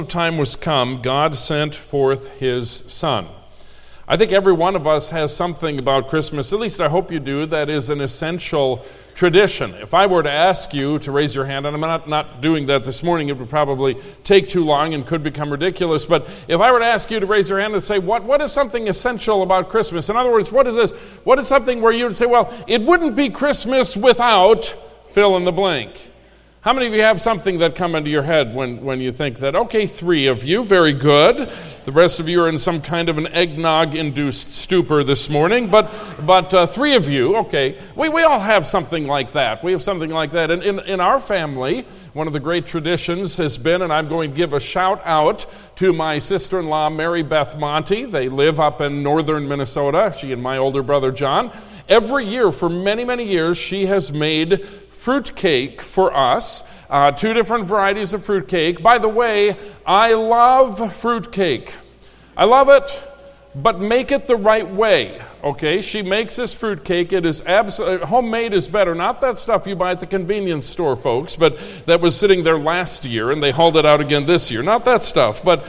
time was come, God sent forth His Son. I think every one of us has something about Christmas, at least I hope you do, that is an essential tradition. If I were to ask you to raise your hand, and I'm not doing that this morning, it would probably take too long and could become ridiculous, but if I were to ask you to raise your hand and say, what is something essential about Christmas? In other words, what is this? What is something where you would say, well, it wouldn't be Christmas without fill in the blank? How many of you have something that come into your head when you think that? Okay, 3 of you, very good. The rest of you are in some kind of an eggnog-induced stupor this morning, but 3 of you, okay. We all have something like that. We have something like that. And in our family, one of the great traditions has been, and I'm going to give a shout out to my sister-in-law, Mary Beth Monty. They live up in northern Minnesota, she and my older brother, John. Every year, for many, many years, she has made fruitcake for us, 2 different varieties of fruitcake. By the way, I love fruitcake. I love it, but make it the right way, okay? She makes this fruitcake. It is absolutely, homemade is better. Not that stuff you buy at the convenience store, folks, but that was sitting there last year, and they hauled it out again this year. Not that stuff, but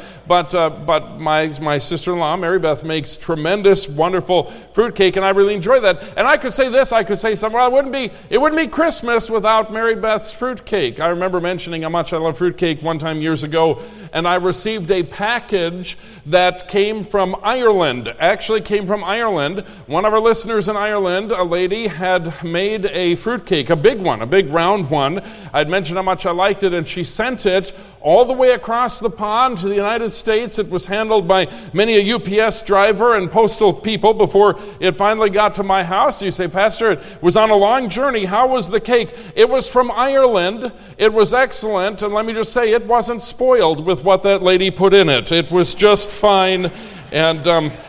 my sister-in-law, Mary Beth, makes tremendous, wonderful fruitcake, and I really enjoy that. And I could say this, I could say something, well, it wouldn't be Christmas without Mary Beth's fruitcake. I remember mentioning how much I love fruitcake one time years ago, and I received a package that came from Ireland. Actually came from Ireland. One of our listeners in Ireland, a lady, had made a fruitcake, a big one, a big round one. I'd mentioned how much I liked it, and she sent it all the way across the pond to the United States. It was handled by many a UPS driver and postal people before it finally got to my house. You say, Pastor, it was on a long journey. How was the cake? It was from Ireland. It was excellent, and let me just say, it wasn't spoiled with what that lady put in it. It was just fine, and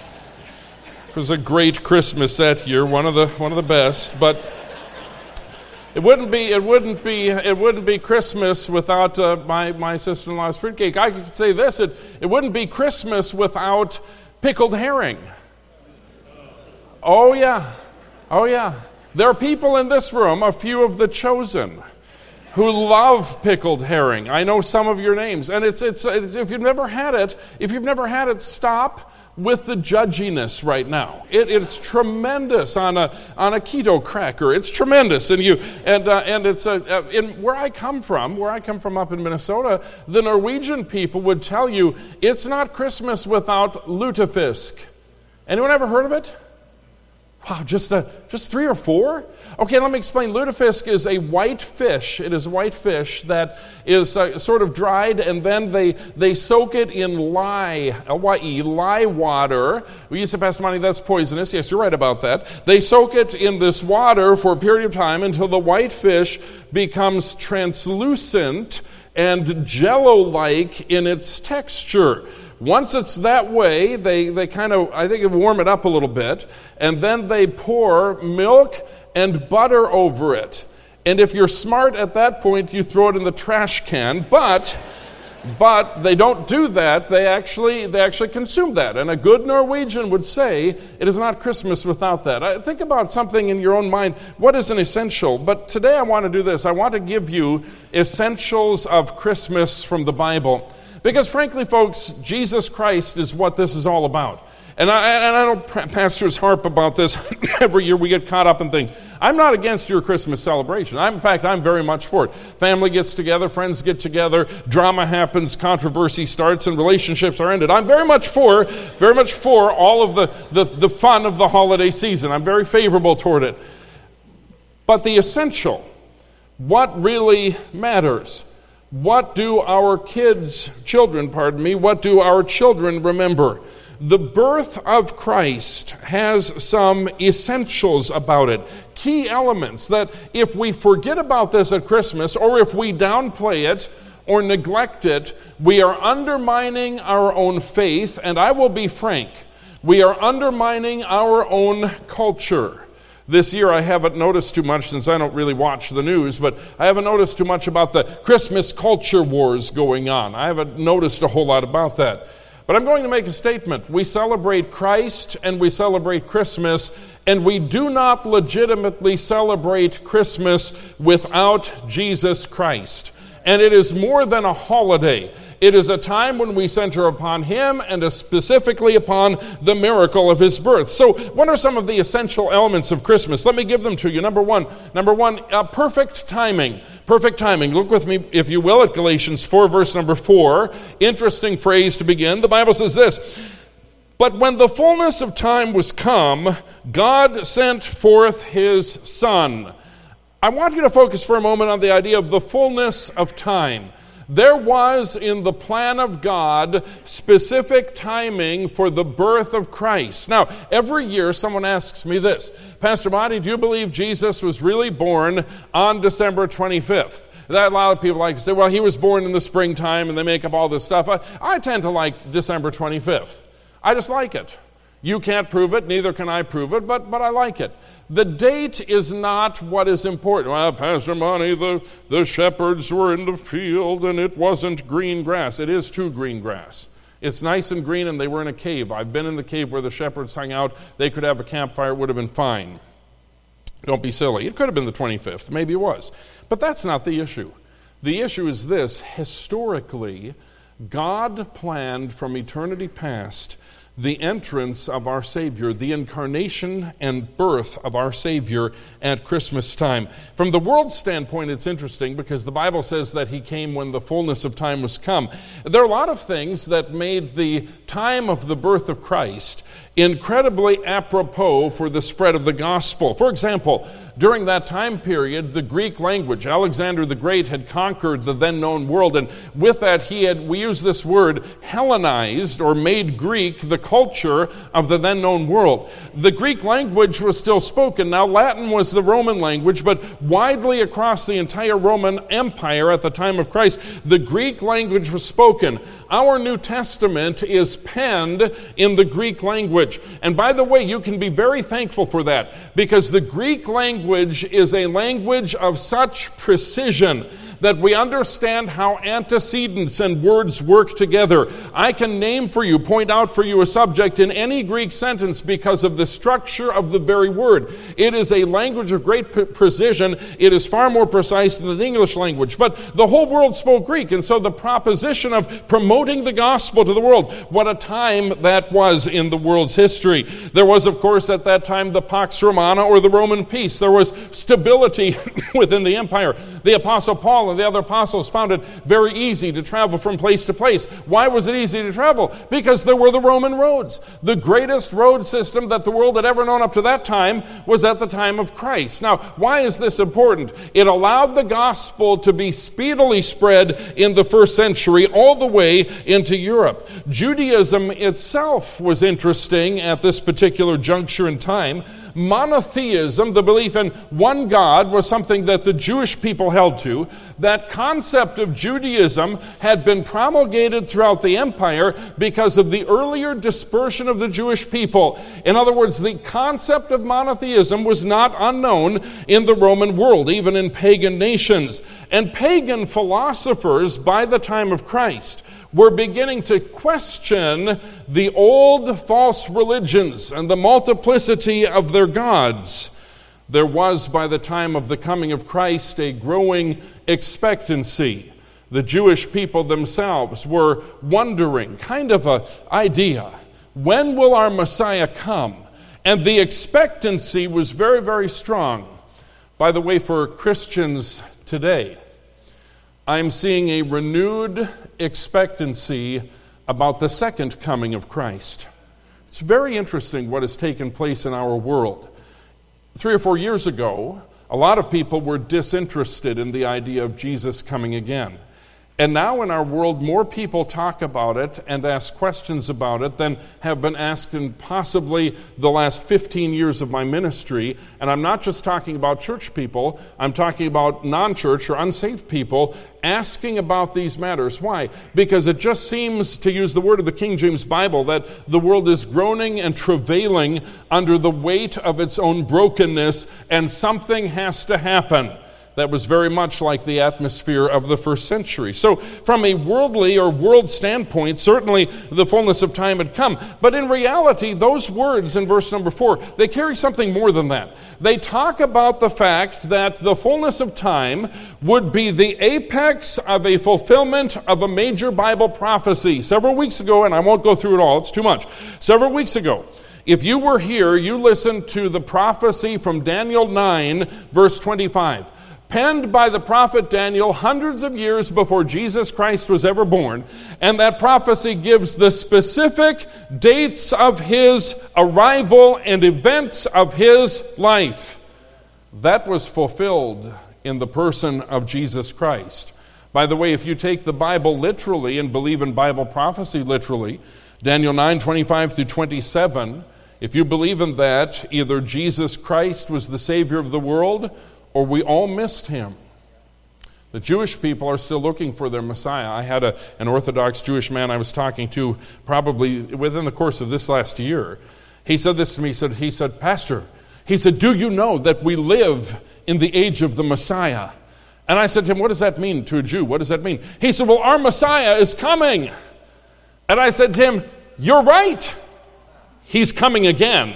it was a great Christmas that year, one of the best, but it wouldn't be Christmas without my sister-in-law's fruitcake. I could say this, it wouldn't be Christmas without pickled herring. Oh yeah. There are people in this room, a few of the chosen, who love pickled herring. I know some of your names, and it's if you've never had it, stop with the judginess right now. It's tremendous on a keto cracker. It's tremendous, and it's in where I come from up in Minnesota, the Norwegian people would tell you it's not Christmas without lutefisk. Anyone ever heard of it? Wow, just 3 or 4? Okay, let me explain. Lutefisk is a white fish. It is a white fish that is sort of dried, and then they soak it in lye water. We used to, Pastor Monty, that's poisonous. Yes, you're right about that. They soak it in this water for a period of time until the white fish becomes translucent and jello-like in its texture. Once it's that way, they kind of, I think, warm it up a little bit, and then they pour milk and butter over it. And if you're smart at that point, you throw it in the trash can, but they don't do that. They actually consume that. And a good Norwegian would say, it is not Christmas without that. Think about something in your own mind. What is an essential? But today I want to do this. I want to give you essentials of Christmas from the Bible. Because frankly, folks, Jesus Christ is what this is all about. And I know pastors harp about this every year. We get caught up in things. I'm not against your Christmas celebration. In fact, I'm very much for it. Family gets together, friends get together, drama happens, controversy starts, and relationships are ended. I'm very much for all of the fun of the holiday season. I'm very favorable toward it. But the essential, what really matters? What do our children remember? The birth of Christ has some essentials about it, key elements that if we forget about this at Christmas, or if we downplay it or neglect it, we are undermining our own faith, and I will be frank, we are undermining our own culture. This year I haven't noticed too much, since I don't really watch the news, but I haven't noticed too much about the Christmas culture wars going on. I haven't noticed a whole lot about that. But I'm going to make a statement. We celebrate Christ and we celebrate Christmas, and we do not legitimately celebrate Christmas without Jesus Christ. And it is more than a holiday. It is a time when we center upon Him and specifically upon the miracle of His birth. So what are some of the essential elements of Christmas? Let me give them to you. Number one, perfect timing. Perfect timing. Look with me, if you will, at Galatians 4, verse number 4. Interesting phrase to begin. The Bible says this: "But when the fullness of time was come, God sent forth His Son." I want you to focus for a moment on the idea of the fullness of time. There was in the plan of God specific timing for the birth of Christ. Now, every year someone asks me this: "Pastor Monty, do you believe Jesus was really born on December 25th? A lot of people like to say, well, he was born in the springtime, and they make up all this stuff. I tend to like December 25th. I just like it. You can't prove it, neither can I prove it, but I like it. The date is not what is important. Well, Pastor Monty, the shepherds were in the field and it wasn't green grass. It is true green grass. It's nice and green, and they were in a cave. I've been in the cave where the shepherds hung out. They could have a campfire. It would have been fine. Don't be silly. It could have been the 25th. Maybe it was. But that's not the issue. The issue is this: historically, God planned from eternity past the entrance of our Savior, the incarnation and birth of our Savior at Christmas time. From the world's standpoint, it's interesting because the Bible says that He came when the fullness of time was come. There are a lot of things that made the time of the birth of Christ incredibly apropos for the spread of the gospel. For example, during that time period, the Greek language, Alexander the Great had conquered the then known world, and with that we use this word, Hellenized, or made Greek, the culture of the then known world. The Greek language was still spoken. Now, Latin was the Roman language, but widely across the entire Roman Empire at the time of Christ, the Greek language was spoken. Our New Testament is penned in the Greek language. And by the way, you can be very thankful for that, because the Greek language is a language of such precision that we understand how antecedents and words work together. I can point out for you a subject in any Greek sentence because of the structure of the very word. It is a language of great precision. It is far more precise than the English language. But the whole world spoke Greek, and so the proposition of promoting the gospel to the world, what a time that was in the world's history. There was, of course, at that time the Pax Romana, or the Roman peace. There was stability within the empire. The Apostle Paul and the other apostles found it very easy to travel from place to place. Why was it easy to travel? Because there were the Roman roads. The greatest road system that the world had ever known up to that time was at the time of Christ. Now, why is this important? It allowed the gospel to be speedily spread in the first century all the way into Europe. Judaism itself was interesting at this particular juncture in time. Monotheism, the belief in one God, was something that the Jewish people held to. That concept of Judaism had been promulgated throughout the empire because of the earlier dispersion of the Jewish people. In other words, the concept of monotheism was not unknown in the Roman world, even in pagan nations. And pagan philosophers, by the time of Christ, were beginning to question the old false religions and the multiplicity of their gods. There was, by the time of the coming of Christ, a growing expectancy. The Jewish people themselves were wondering, kind of an idea, when will our Messiah come? And the expectancy was very, very strong. By the way, for Christians today, I'm seeing a renewed expectancy about the second coming of Christ. It's very interesting what has taken place in our world. 3 or 4 years ago, a lot of people were disinterested in the idea of Jesus coming again. And now in our world, more people talk about it and ask questions about it than have been asked in possibly the last 15 years of my ministry. And I'm not just talking about church people, I'm talking about non-church or unsaved people asking about these matters. Why? Because it just seems, to use the word of the King James Bible, that the world is groaning and travailing under the weight of its own brokenness, and something has to happen. that was very much like the atmosphere of the first century. So from a worldly or world standpoint, certainly the fullness of time had come. But in reality, those words in verse number 4, they carry something more than that. They talk about the fact that the fullness of time would be the apex of a fulfillment of a major Bible prophecy. Several weeks ago, and I won't go through it all, it's too much. Several weeks ago, if you were here, you listened to the prophecy from Daniel 9, verse 25. Penned by the prophet Daniel hundreds of years before Jesus Christ was ever born, and that prophecy gives the specific dates of his arrival and events of his life. That was fulfilled in the person of Jesus Christ. By the way, if you take the Bible literally and believe in Bible prophecy literally, Daniel 9, 25 through 27, if you believe in that, either Jesus Christ was the Savior of the world, or we all missed him. The Jewish people are still looking for their Messiah. I had an Orthodox Jewish man I was talking to probably within the course of this last year. He said this to me, he said, Pastor, he said, do you know that we live in the age of the Messiah? And I said to him, what does that mean to a Jew? What does that mean? He said, well, our Messiah is coming. And I said to him, you're right. He's coming again.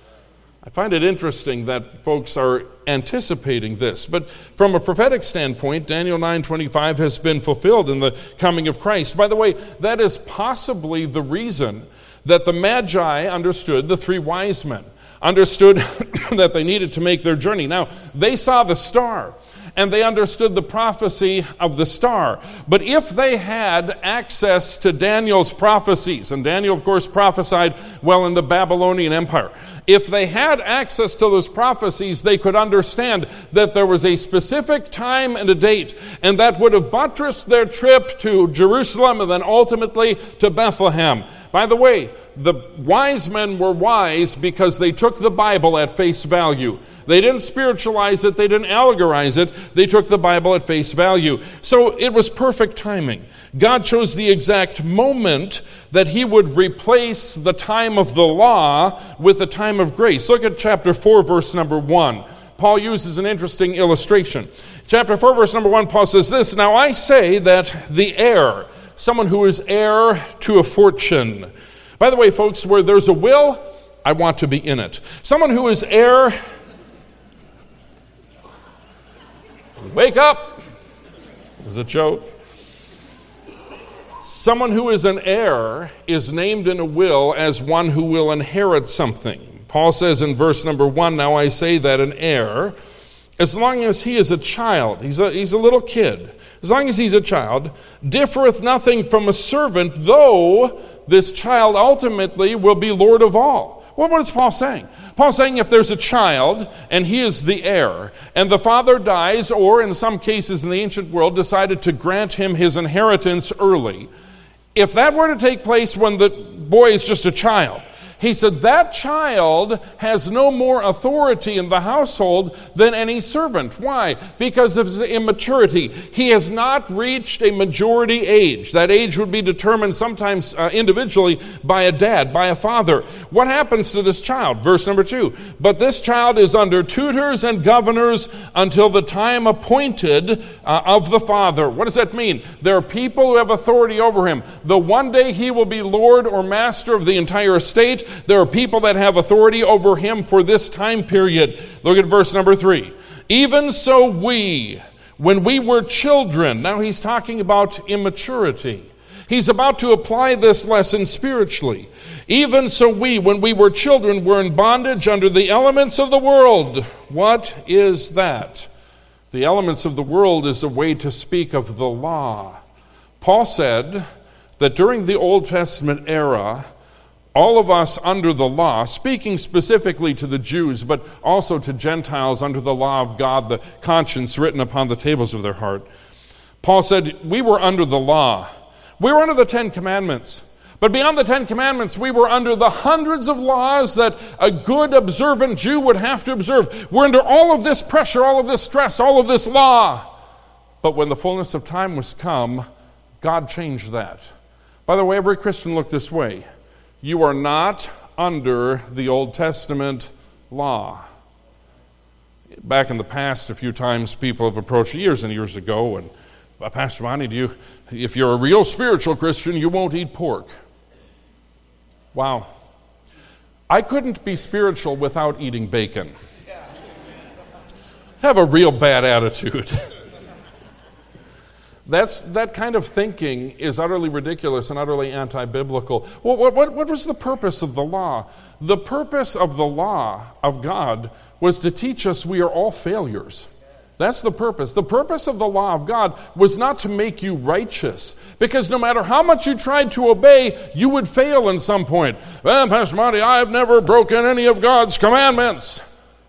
I find it interesting that folks are anticipating this. But from a prophetic standpoint, Daniel 9:25 has been fulfilled in the coming of Christ. By the way, that is possibly the reason that the Magi understood, the three wise men, understood that they needed to make their journey. Now, they saw the star, and they understood the prophecy of the star. But if they had access to Daniel's prophecies, and Daniel, of course, prophesied well in the Babylonian Empire, if they had access to those prophecies, they could understand that there was a specific time and a date, and that would have buttressed their trip to Jerusalem and then ultimately to Bethlehem. By the way, the wise men were wise because they took the Bible at face value. They didn't spiritualize it. They didn't allegorize it. They took the Bible at face value. So it was perfect timing. God chose the exact moment that he would replace the time of the law with the time of grace. Look at chapter 4, verse number 1. Paul uses an interesting illustration. Chapter 4, verse number 1, Paul says this, now I say that the heir, someone who is heir to a fortune. By the way, folks, where there's a will, I want to be in it. Someone who is heir, wake up. It was a joke. Someone who is an heir is named in a will as one who will inherit something. Paul says in verse number 1, now I say that an heir, as long as he is a child, he's a little kid, as long as he's a child, differeth nothing from a servant, though this child ultimately will be Lord of all. Well, what is Paul saying? Paul's saying if there's a child and he is the heir, and the father dies, or in some cases in the ancient world decided to grant him his inheritance early, if that were to take place when the boy is just a child, he said that child has no more authority in the household than any servant. Why? Because of his immaturity. He has not reached a majority age. That age would be determined sometimes individually by a dad, by a father. What happens to this child? Verse number 2. But this child is under tutors and governors until the time appointed of the father. What does that mean? There are people who have authority over him. The one day he will be Lord or master of the entire estate. There are people that have authority over him for this time period. Look at verse number 3. Even so we, when we were children, now he's talking about immaturity. He's about to apply this lesson spiritually. Even so we, when we were children, were in bondage under the elements of the world. What is that? The elements of the world is a way to speak of the law. Paul said that during the Old Testament era, all of us under the law, speaking specifically to the Jews, but also to Gentiles under the law of God, the conscience written upon the tables of their heart. Paul said, we were under the law. We were under the 10 Commandments. But beyond the 10 Commandments, we were under the hundreds of laws that a good, observant Jew would have to observe. We're under all of this pressure, all of this stress, all of this law. But when the fullness of time was come, God changed that. By the way, every Christian looked this way. You are not under the Old Testament law. Back in the past, a few times people have approached years and years ago, and Pastor Monty, if you're a real spiritual Christian, you won't eat pork. Wow. I couldn't be spiritual without eating bacon. I have a real bad attitude. That kind of thinking is utterly ridiculous and utterly anti-biblical. Well, what was the purpose of the law? The purpose of the law of God was to teach us we are all failures. That's the purpose. The purpose of the law of God was not to make you righteous, because no matter how much you tried to obey, you would fail in some point. Well, Pastor Monty, I have never broken any of God's commandments.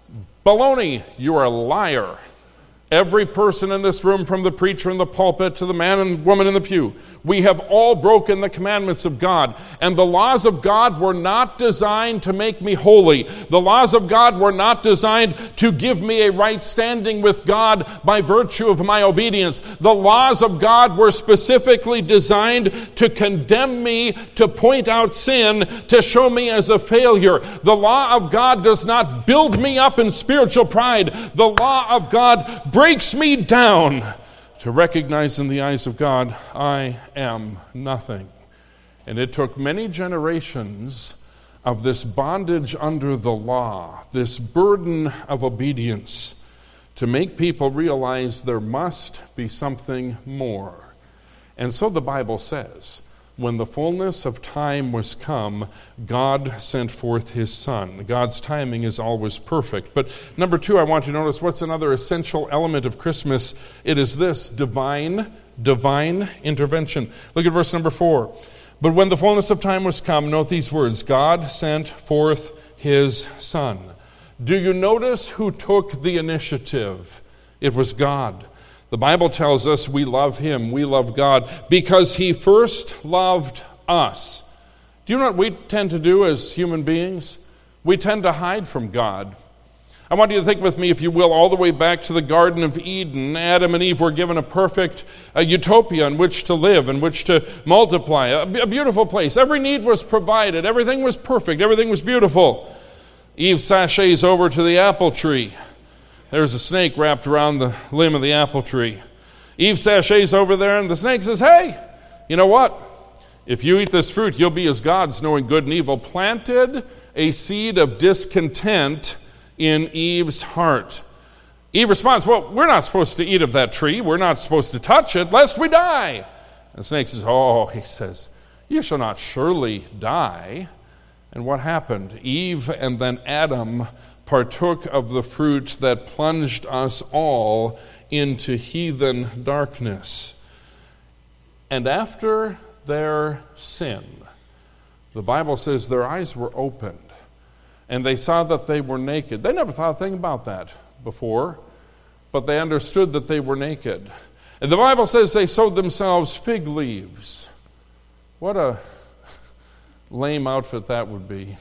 Baloney, you are a liar. Every person in this room, from the preacher in the pulpit to the man and woman in the pew, we have all broken the commandments of God. And the laws of God were not designed to make me holy. The laws of God were not designed to give me a right standing with God by virtue of my obedience. The laws of God were specifically designed to condemn me, to point out sin, to show me as a failure. The law of God does not build me up in spiritual pride. The law of God breaks me down to recognize in the eyes of God, I am nothing. And it took many generations of this bondage under the law, this burden of obedience, to make people realize there must be something more. And so the Bible says, when the fullness of time was come, God sent forth his Son. God's timing is always perfect. But number two, I want you to notice what's another essential element of Christmas. It is this, divine intervention. Look at verse number 4. But when the fullness of time was come, note these words, God sent forth his Son. Do you notice who took the initiative? It was God. The Bible tells us we love him, we love God, because he first loved us. Do you know what we tend to do as human beings? We tend to hide from God. I want you to think with me, if you will, all the way back to the Garden of Eden. Adam and Eve were given a perfect utopia in which to live, in which to multiply, a beautiful place. Every need was provided. Everything was perfect. Everything was beautiful. Eve sachets over to the apple tree. There's a snake wrapped around the limb of the apple tree. Eve sachets over there, and the snake says, hey, you know what? If you eat this fruit, you'll be as gods, knowing good and evil. Planted a seed of discontent in Eve's heart. Eve responds, well, we're not supposed to eat of that tree. We're not supposed to touch it, lest we die. And the snake says, he says, you shall not surely die. And what happened? Eve and then Adam partook of the fruit that plunged us all into heathen darkness. And after their sin, the Bible says their eyes were opened, and they saw that they were naked. They never thought a thing about that before, but they understood that they were naked. And the Bible says they sewed themselves fig leaves. What a lame outfit that would be.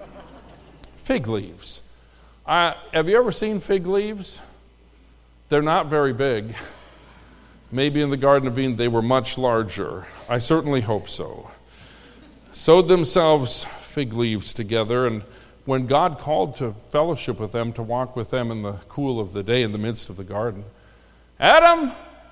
Fig leaves. Have you ever seen fig leaves? They're not very big. Maybe in the Garden of Eden they were much larger. I certainly hope so. Sewed themselves fig leaves together, and when God called to fellowship with them, to walk with them in the cool of the day in the midst of the garden, Adam,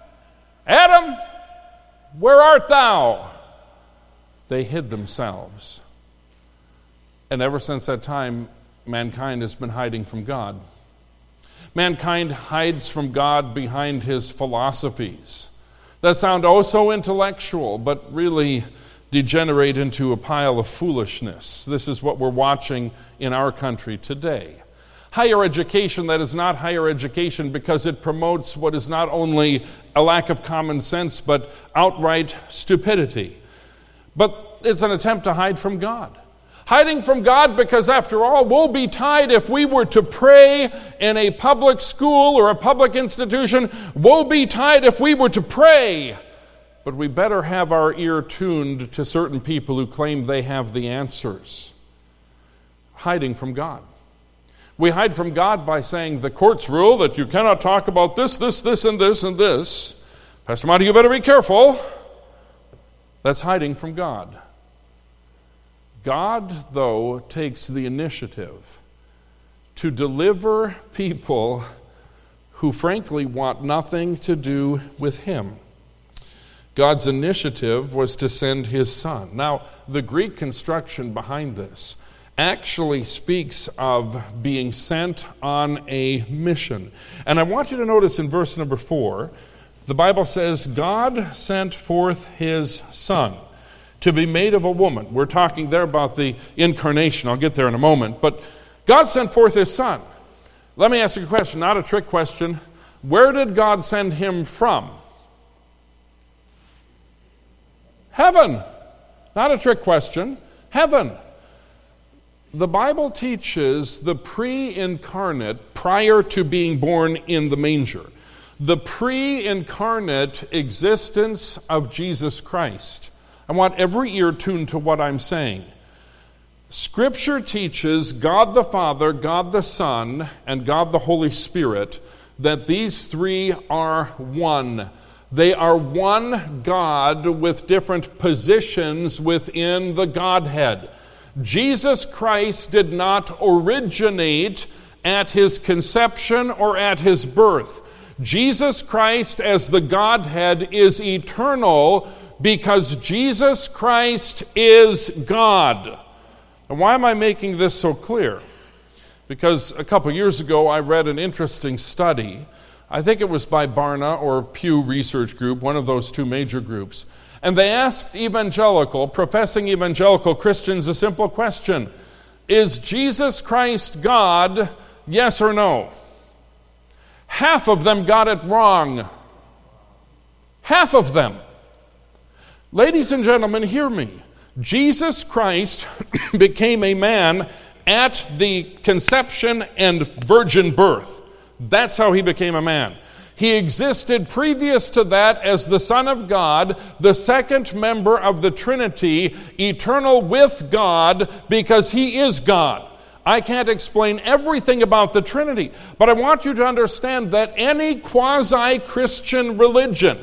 where art thou? They hid themselves. And ever since that time, mankind has been hiding from God. Mankind hides from God behind his philosophies that sound oh so intellectual, but really degenerate into a pile of foolishness. This is what we're watching in our country today. Higher education that is not higher education because it promotes what is not only a lack of common sense, but outright stupidity. But it's an attempt to hide from God. Hiding from God because, after all, woe betide if we were to pray in a public school or a public institution. Woe betide if we were to pray. But we better have our ear tuned to certain people who claim they have the answers. Hiding from God. We hide from God by saying the courts rule that you cannot talk about this, and this, and this. Pastor Monty, you better be careful. That's hiding from God. God, though, takes the initiative to deliver people who frankly want nothing to do with him. God's initiative was to send his Son. Now, the Greek construction behind this actually speaks of being sent on a mission. And I want you to notice in verse number 4, the Bible says, God sent forth his Son to be made of a woman. We're talking there about the incarnation. I'll get there in a moment. But God sent forth his Son. Let me ask you a question, not a trick question. Where did God send him from? Heaven. Not a trick question. Heaven. The Bible teaches the pre-incarnate, prior to being born in the manger, the pre-incarnate existence of Jesus Christ. I want every ear tuned to what I'm saying. Scripture teaches God the Father, God the Son, and God the Holy Spirit that these three are one. They are one God with different positions within the Godhead. Jesus Christ did not originate at his conception or at his birth. Jesus Christ as the Godhead is eternal because Jesus Christ is God. And why am I making this so clear? Because a couple years ago I read an interesting study. I think it was by Barna or Pew Research Group, one of those two major groups. And they asked professing evangelical Christians a simple question. Is Jesus Christ God, yes or no? Half of them got it wrong. Half of them. Ladies and gentlemen, hear me. Jesus Christ became a man at the conception and virgin birth. That's how he became a man. He existed previous to that as the Son of God, the second member of the Trinity, eternal with God, because he is God. I can't explain everything about the Trinity, but I want you to understand that any quasi-Christian religion,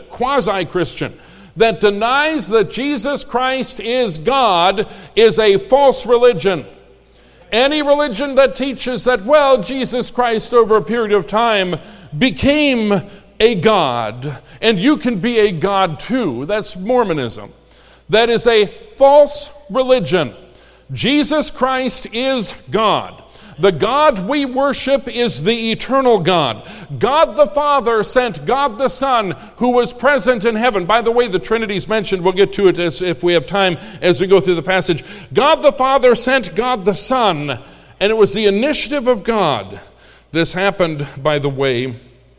that denies that Jesus Christ is God is a false religion. Any religion that teaches that, Jesus Christ over a period of time became a God, and you can be a God too, that's Mormonism. That is a false religion. Jesus Christ is God. The God we worship is the eternal God. God the Father sent God the Son who was present in heaven. By the way, the Trinity is mentioned. We'll get to it if we have time as we go through the passage. God the Father sent God the Son, and it was the initiative of God. This happened, by the way,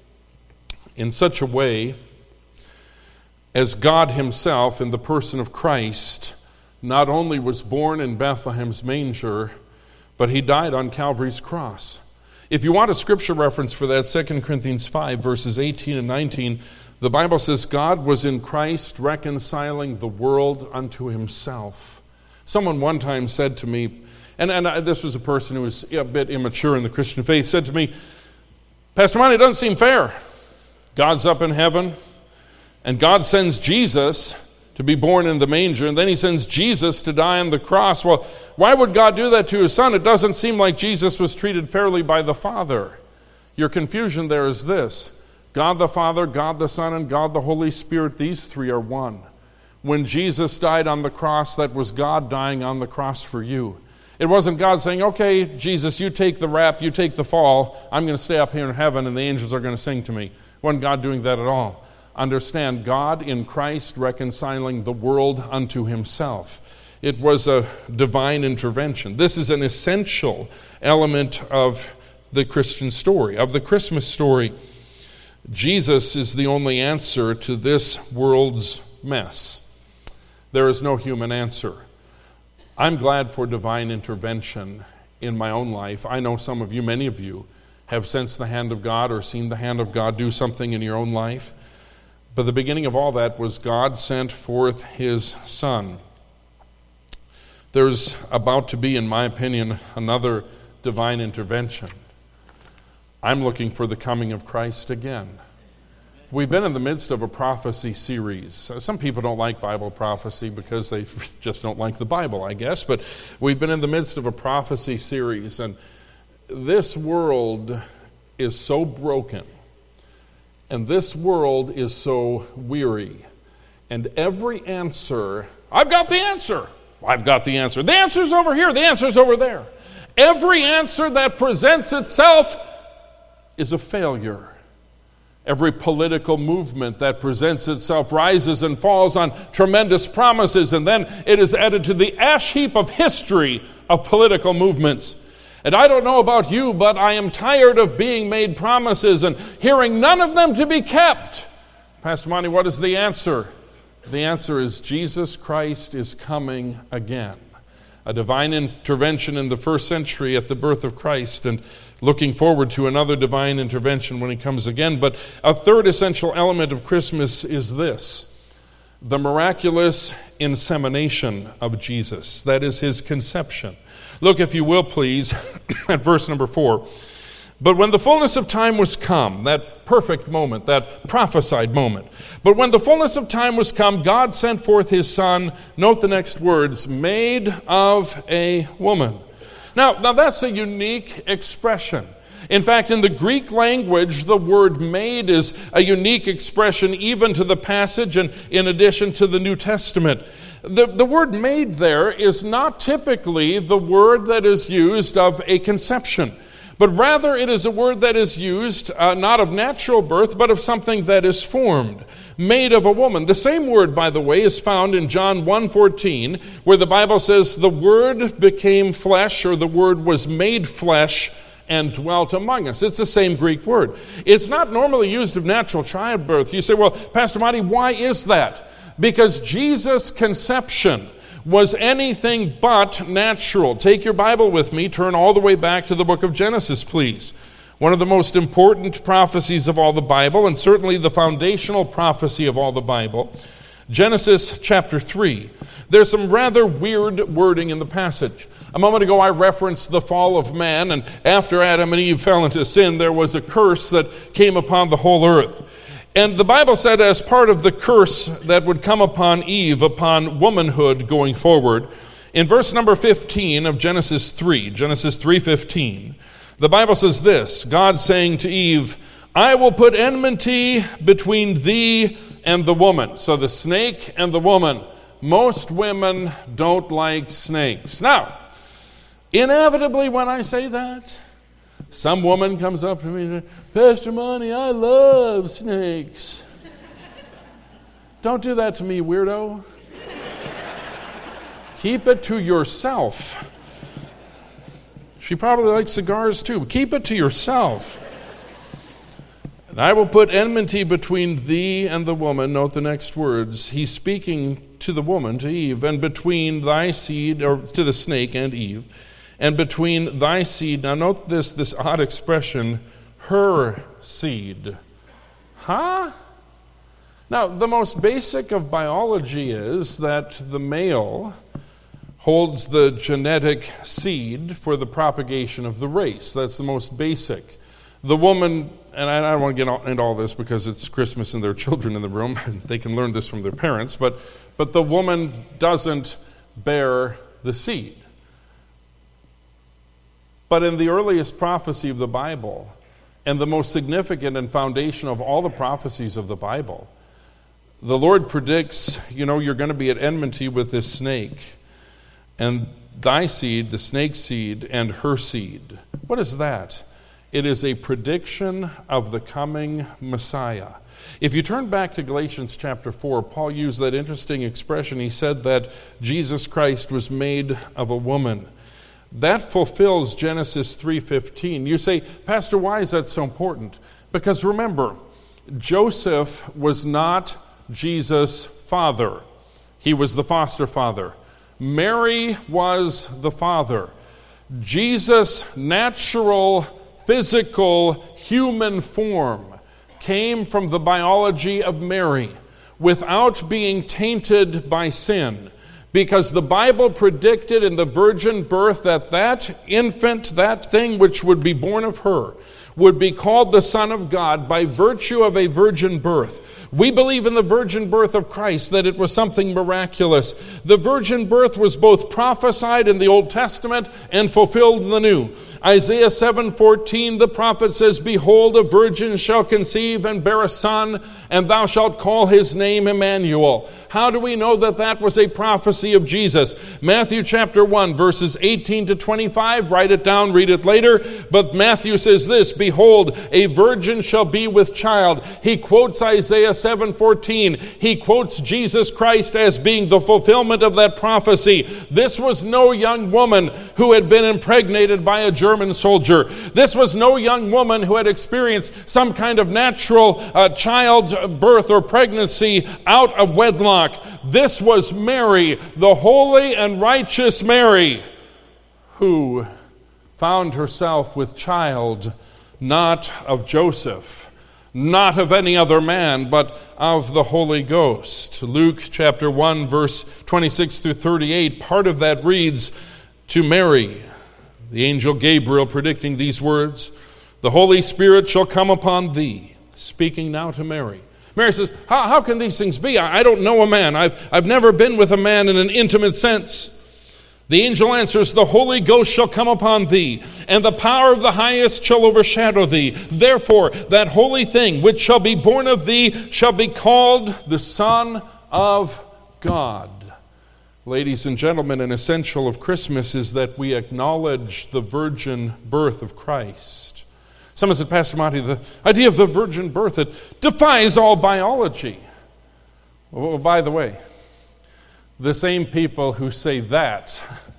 in such a way as God himself, in the person of Christ, not only was born in Bethlehem's manger, but he died on Calvary's cross. If you want a scripture reference for that, 2 Corinthians 5, verses 18 and 19, the Bible says, God was in Christ reconciling the world unto himself. Someone one time said to me, and this was a person who was a bit immature in the Christian faith, said to me, Pastor Monty, it doesn't seem fair. God's up in heaven, and God sends Jesus to be born in the manger, and then he sends Jesus to die on the cross. Well, why would God do that to his Son? It doesn't seem like Jesus was treated fairly by the Father. Your confusion there is this. God the Father, God the Son, and God the Holy Spirit, these three are one. When Jesus died on the cross, that was God dying on the cross for you. It wasn't God saying, okay, Jesus, you take the rap, you take the fall, I'm going to stay up here in heaven and the angels are going to sing to me. It wasn't God doing that at all. Understand, God in Christ reconciling the world unto himself. It was a divine intervention. This is an essential element of the Christian story, of the Christmas story. Jesus is the only answer to this world's mess. There is no human answer. I'm glad for divine intervention in my own life. I know some of you, many of you, have sensed the hand of God or seen the hand of God do something in your own life. But the beginning of all that was God sent forth his Son. There's about to be, in my opinion, another divine intervention. I'm looking for the coming of Christ again. We've been in the midst of a prophecy series. Some people don't like Bible prophecy because they just don't like the Bible, I guess. But we've been in the midst of a prophecy series, and this world is so broken And this world is so weary. And every answer, I've got the answer. I've got the answer. The answer's over here. The answer's over there. Every answer that presents itself is a failure. Every political movement that presents itself rises and falls on tremendous promises, and then it is added to the ash heap of history of political movements. And I don't know about you, but I am tired of being made promises and hearing none of them to be kept. Pastor Monty, what is the answer? The answer is Jesus Christ is coming again. A divine intervention in the first century at the birth of Christ, and looking forward to another divine intervention when he comes again. But a third essential element of Christmas is this: the miraculous insemination of Jesus. That is his conception. Look, if you will, please, at verse number 4. But when the fullness of time was come, that perfect moment, that prophesied moment, but when the fullness of time was come, God sent forth his Son, note the next words, made of a woman. Now that's a unique expression. In fact, in the Greek language, the word made is a unique expression even to the passage and in addition to the New Testament. The word made there is not typically the word that is used of a conception, but rather it is a word that is used not of natural birth, but of something that is formed, made of a woman. The same word, by the way, is found in John 1:14, where the Bible says, the Word became flesh, or the Word was made flesh and dwelt among us. It's the same Greek word. It's not normally used of natural childbirth. You say, well, Pastor Marty, why is that? Because Jesus' conception was anything but natural. Take your Bible with me. Turn all the way back to the book of Genesis, please. One of the most important prophecies of all the Bible, and certainly the foundational prophecy of all the Bible. Genesis chapter 3. There's some rather weird wording in the passage. A moment ago I referenced the fall of man, and after Adam and Eve fell into sin, there was a curse that came upon the whole earth. And the Bible said as part of the curse that would come upon Eve, upon womanhood going forward, in verse number 15 of Genesis 3:15, the Bible says this, God saying to Eve, I will put enmity between thee and the woman. So the snake and the woman. Most women don't like snakes. Now, inevitably when I say that, some woman comes up to me and says, Pastor Monty, I love snakes. Don't do that to me, weirdo. Keep it to yourself. She probably likes cigars too. Keep it to yourself. And I will put enmity between thee and the woman. Note the next words. He's speaking to the woman, to Eve, and between thy seed, or to the snake and Eve, and between thy seed. Now note this odd expression, her seed. Huh? Now, the most basic of biology is that the male holds the genetic seed for the propagation of the race. That's the most basic. The woman, and I don't want to get into all this because it's Christmas and there are children in the room, and they can learn this from their parents, but the woman doesn't bear the seed. But in the earliest prophecy of the Bible, and the most significant and foundation of all the prophecies of the Bible, the Lord predicts, you're going to be at enmity with this snake, and thy seed, the snake's seed, and her seed. What is that? It is a prediction of the coming Messiah. If you turn back to Galatians chapter 4, Paul used that interesting expression. He said that Jesus Christ was made of a woman. That fulfills Genesis 3:15. You say, Pastor, why is that so important? Because remember, Joseph was not Jesus' father. He was the foster father. Mary was the father. Jesus' natural, physical, human form came from the biology of Mary without being tainted by sin. Because the Bible predicted in the virgin birth that infant, that thing which would be born of her, would be called the Son of God by virtue of a virgin birth. We believe in the virgin birth of Christ, that it was something miraculous. The virgin birth was both prophesied in the Old Testament and fulfilled in the New. Isaiah 7:14, the prophet says, "Behold, a virgin shall conceive and bear a son, and thou shalt call his name Emmanuel." How do we know that that was a prophecy of Jesus? Matthew chapter 1, verses 18 to 25. Write it down, read it later. But Matthew says this, "Behold, a virgin shall be with child." He quotes Isaiah 7:14. He quotes Jesus Christ as being the fulfillment of that prophecy. This was no young woman who had been impregnated by a German soldier. This was no young woman who had experienced some kind of natural childbirth or pregnancy out of wedlock. This was Mary, the holy and righteous Mary, who found herself with child, not of Joseph, not of any other man, but of the Holy Ghost. Luke chapter 1, verse 26 through 38, part of that reads, "To Mary, the angel Gabriel predicting these words, the Holy Spirit shall come upon thee," speaking now to Mary. Mary says, how can these things be? I don't know a man. I've never been with a man in an intimate sense. The angel answers, "The Holy Ghost shall come upon thee, and the power of the highest shall overshadow thee. Therefore, that holy thing which shall be born of thee shall be called the Son of God." Ladies and gentlemen, an essential of Christmas is that we acknowledge the virgin birth of Christ. Someone said, "Pastor Monty, the idea of the virgin birth, it defies all biology." Well, by the way, the same people who say that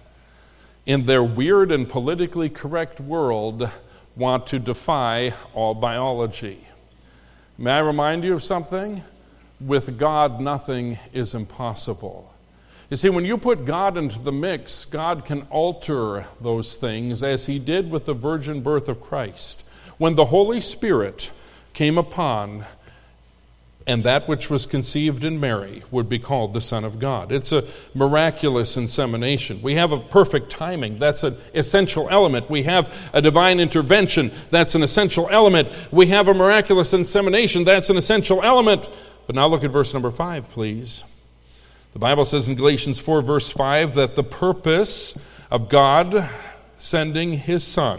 in their weird and politically correct world want to defy all biology. May I remind you of something? With God, nothing is impossible. You see, when you put God into the mix, God can alter those things, as he did with the virgin birth of Christ. When the Holy Spirit came upon, and that which was conceived in Mary would be called the Son of God. It's a miraculous insemination. We have a perfect timing. That's an essential element. We have a divine intervention. That's an essential element. We have a miraculous insemination. That's an essential element. But now look at verse number 5, please. The Bible says in Galatians 4, verse 5, that the purpose of God sending his Son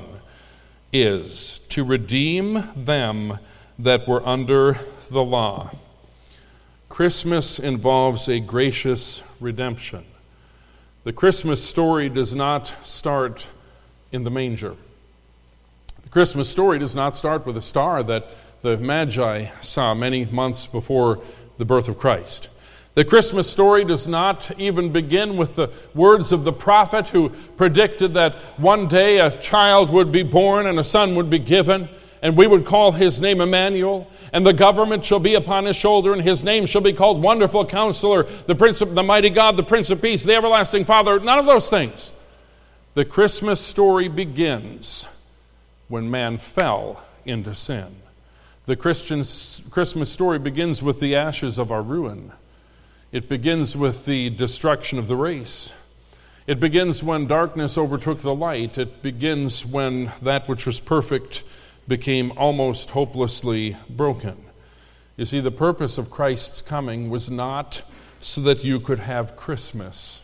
is to redeem them that were under the law. Christmas involves a gracious redemption. The Christmas story does not start in the manger. The Christmas story does not start with a star that the Magi saw many months before the birth of Christ. The Christmas story does not even begin with the words of the prophet who predicted that one day a child would be born and a son would be given, and we would call his name Emmanuel, and the government shall be upon his shoulder, and his name shall be called Wonderful Counselor, the Mighty God, the Prince of Peace, the Everlasting Father. None of those things. The Christmas story begins when man fell into sin. The Christmas story begins with the ashes of our ruin. It begins with the destruction of the race. It begins when darkness overtook the light. It begins when that which was perfect became almost hopelessly broken. You see, the purpose of Christ's coming was not so that you could have Christmas.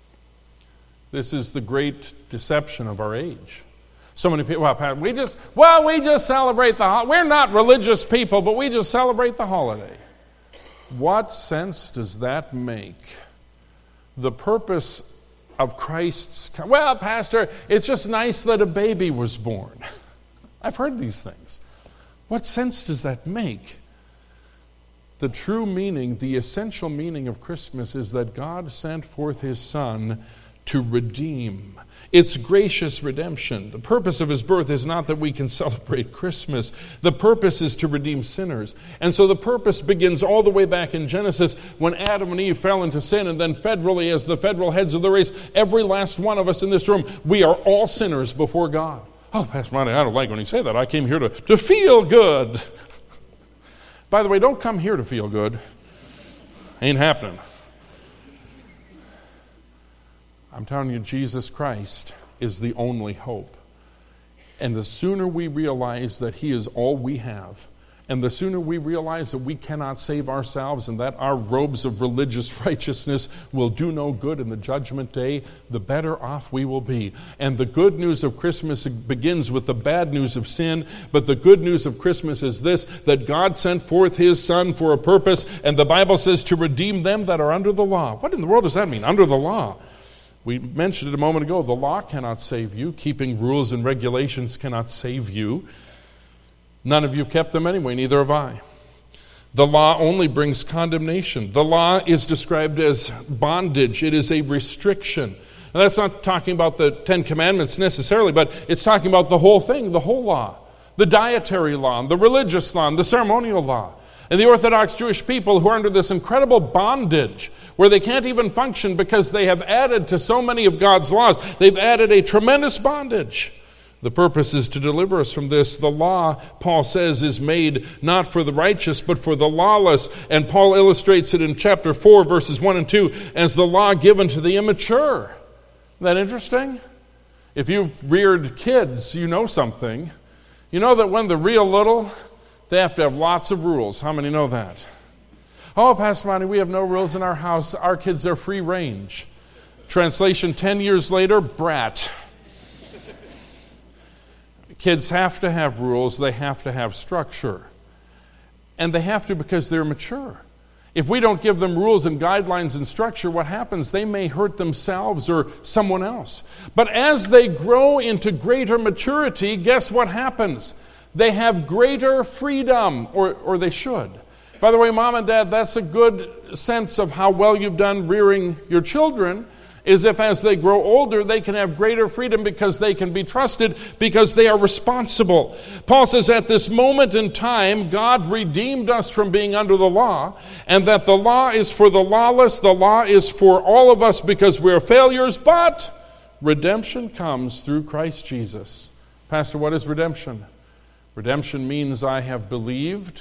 This is the great deception of our age. So many people, we just celebrate the holiday. We're not religious people, but we just celebrate the holiday. What sense does that make? The purpose of Christ's coming. Well, Pastor, it's just nice that a baby was born. I've heard these things. What sense does that make? The true meaning, the essential meaning of Christmas is that God sent forth his Son to redeem. It's gracious redemption. The purpose of his birth is not that we can celebrate Christmas. The purpose is to redeem sinners. And so the purpose begins all the way back in Genesis when Adam and Eve fell into sin, and then federally, as the federal heads of the race, every last one of us in this room, we are all sinners before God. Oh, Pastor Monty, I don't like when you say that. I came here to feel good. By the way, don't come here to feel good. Ain't happening. I'm telling you, Jesus Christ is the only hope. And the sooner we realize that he is all we have, and the sooner we realize that we cannot save ourselves and that our robes of religious righteousness will do no good in the judgment day, the better off we will be. And the good news of Christmas begins with the bad news of sin, but the good news of Christmas is this, that God sent forth his Son for a purpose, and the Bible says to redeem them that are under the law. What in the world does that mean, under the law? We mentioned it a moment ago. The law cannot save you. Keeping rules and regulations cannot save you. None of you have kept them anyway, neither have I. The law only brings condemnation. The law is described as bondage. It is a restriction. And that's not talking about the Ten Commandments necessarily, but it's talking about the whole thing, the whole law. The dietary law, the religious law, the ceremonial law. And the Orthodox Jewish people who are under this incredible bondage where they can't even function because they have added to so many of God's laws, they've added a tremendous bondage. The purpose is to deliver us from this. The law, Paul says, is made not for the righteous, but for the lawless. And Paul illustrates it in chapter 4, verses 1 and 2, as the law given to the immature. Isn't that interesting? If you've reared kids, you know something. You know that when they're real little, they have to have lots of rules. How many know that? Oh, Pastor Monty, we have no rules in our house. Our kids are free range. Translation 10 years later, brat. Kids have to have rules. They have to have structure. And they have to because they're mature. If we don't give them rules and guidelines and structure, what happens? They may hurt themselves or someone else. But as they grow into greater maturity, guess what happens? They have greater freedom, or they should. By the way, Mom and Dad, that's a good sense of how well you've done rearing your children, is if as they grow older, they can have greater freedom because they can be trusted, because they are responsible. Paul says at this moment in time, God redeemed us from being under the law, and that the law is for the lawless, the law is for all of us because we're failures, but redemption comes through Christ Jesus. Pastor, what is redemption? Redemption means I have believed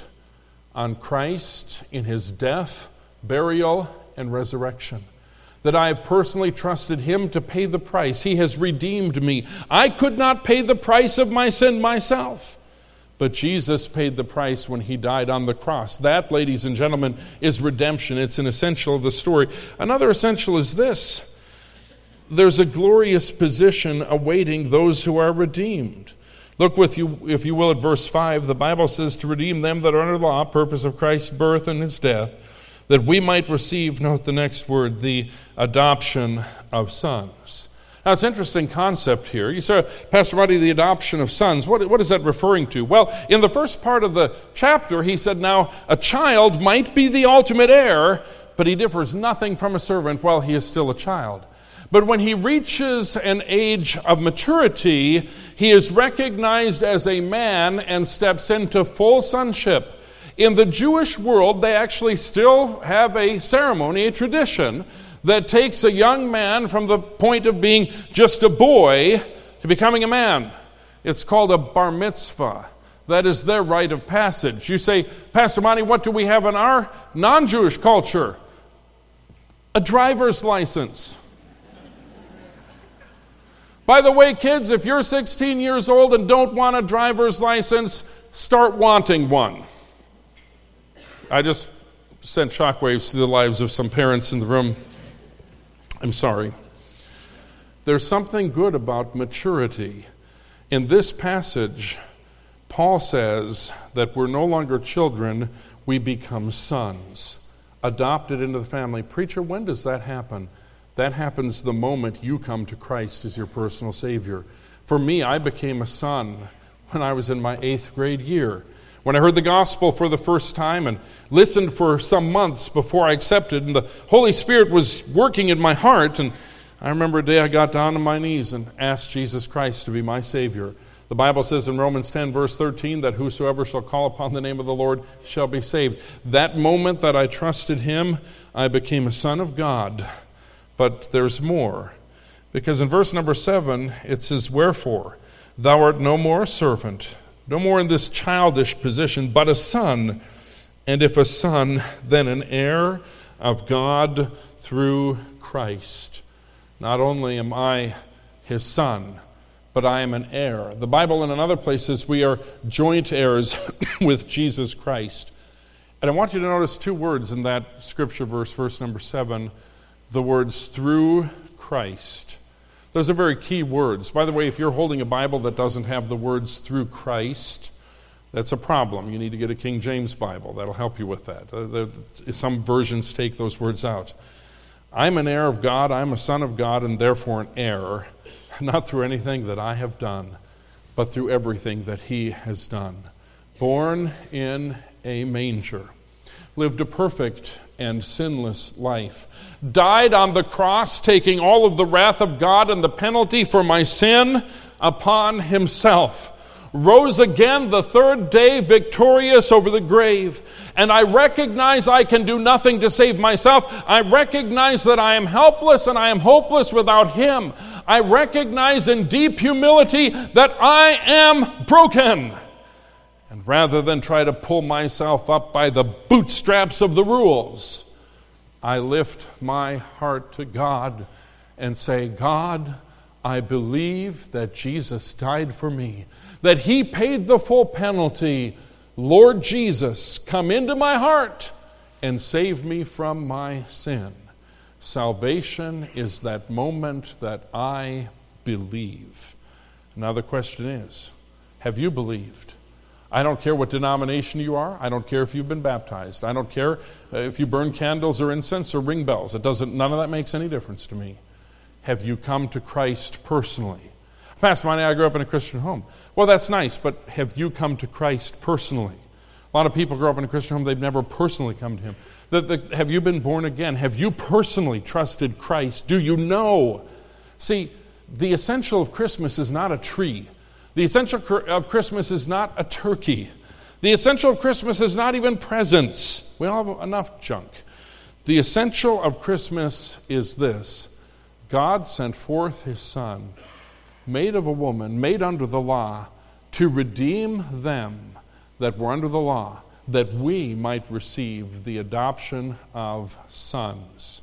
on Christ in his death, burial, and resurrection. That I have personally trusted him to pay the price. He has redeemed me. I could not pay the price of my sin myself, but Jesus paid the price when he died on the cross. That, ladies and gentlemen, is redemption. It's an essential of the story. Another essential is this. There's a glorious position awaiting those who are redeemed. Look with you, if you will, at verse 5. The Bible says to redeem them that are under the law, purpose of Christ's birth and his death, that we might receive, note the next word, the adoption of sons. Now, it's an interesting concept here. You say, Pastor Marty, the adoption of sons, what is that referring to? Well, in the first part of the chapter, he said, now, a child might be the ultimate heir, but he differs nothing from a servant while he is still a child. But when he reaches an age of maturity, he is recognized as a man and steps into full sonship. In the Jewish world, they actually still have a ceremony, a tradition, that takes a young man from the point of being just a boy to becoming a man. It's called a bar mitzvah. That is their rite of passage. You say, Pastor Monty, what do we have in our non-Jewish culture? A driver's license. By the way, kids, if you're 16 years old and don't want a driver's license, start wanting one. I just sent shockwaves through the lives of some parents in the room. I'm sorry. There's something good about maturity. In this passage, Paul says that we're no longer children, we become sons, adopted into the family. Preacher, when does that happen? That happens the moment you come to Christ as your personal Savior. For me, I became a son when I was in my 8th grade year. When I heard the gospel for the first time and listened for some months before I accepted, and the Holy Spirit was working in my heart, and I remember a day I got down on my knees and asked Jesus Christ to be my Savior. The Bible says in Romans 10, verse 13, that whosoever shall call upon the name of the Lord shall be saved. That moment that I trusted him, I became a son of God. But there's more. Because in verse number 7, it says, wherefore, thou art no more a servant, no more in this childish position, but a son. And if a son, then an heir of God through Christ. Not only am I his son, but I am an heir. The Bible in another place says we are joint heirs with Jesus Christ. And I want you to notice two words in that scripture verse, verse number 7, the words through Christ. Those are very key words. By the way, if you're holding a Bible that doesn't have the words through Christ, that's a problem. You need to get a King James Bible. That'll help you with that. Some versions take those words out. I'm an heir of God, I'm a son of God, and therefore an heir, not through anything that I have done, but through everything that He has done. Born in a manger, lived a perfect and sinless life, died on the cross, taking all of the wrath of God and the penalty for my sin upon Himself, rose again the third day victorious over the grave. And I recognize I can do nothing to save myself. I recognize that I am helpless and I am hopeless without Him. I recognize in deep humility that I am broken. And rather than try to pull myself up by the bootstraps of the rules, I lift my heart to God and say, God, I believe that Jesus died for me, that He paid the full penalty. Lord Jesus, come into my heart and save me from my sin. Salvation is that moment that I believe. Now the question is, have you believed? I don't care what denomination you are. I don't care if you've been baptized. I don't care if you burn candles or incense or ring bells. None of that makes any difference to me. Have you come to Christ personally? Pastor Monty, I grew up in a Christian home. Well, that's nice, but have you come to Christ personally? A lot of people grow up in a Christian home, they've never personally come to Him. Have you been born again? Have you personally trusted Christ? Do you know? See, the essential of Christmas is not a tree. The essential of Christmas is not a turkey. The essential of Christmas is not even presents. We all have enough junk. The essential of Christmas is this: God sent forth His Son, made of a woman, made under the law, to redeem them that were under the law, that we might receive the adoption of sons.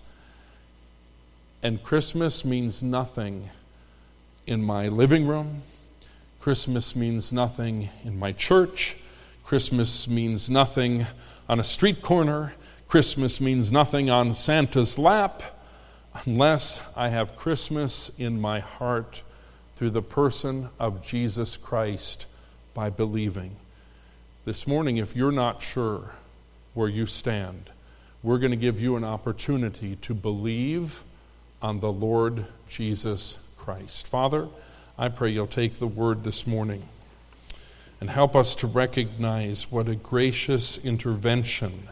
And Christmas means nothing in my living room. Christmas means nothing in my church. Christmas means nothing on a street corner. Christmas means nothing on Santa's lap, unless I have Christmas in my heart through the person of Jesus Christ by believing. This morning, if you're not sure where you stand, we're going to give you an opportunity to believe on the Lord Jesus Christ. Father, I pray You'll take the word this morning and help us to recognize what a gracious intervention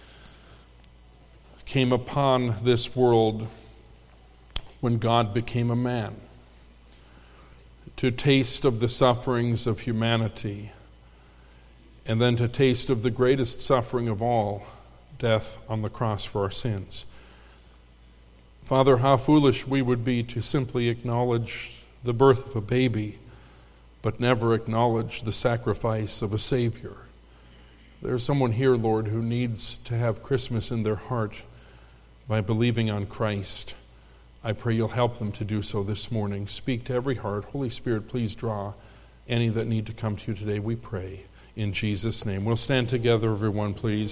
came upon this world when God became a man, to taste of the sufferings of humanity, and then to taste of the greatest suffering of all, death on the cross for our sins. Father, how foolish we would be to simply acknowledge the birth of a baby, but never acknowledge the sacrifice of a Savior. There's someone here, Lord, who needs to have Christmas in their heart by believing on Christ. I pray You'll help them to do so this morning. Speak to every heart. Holy Spirit, please draw any that need to come to You today, we pray, in Jesus' name. We'll stand together, everyone, please.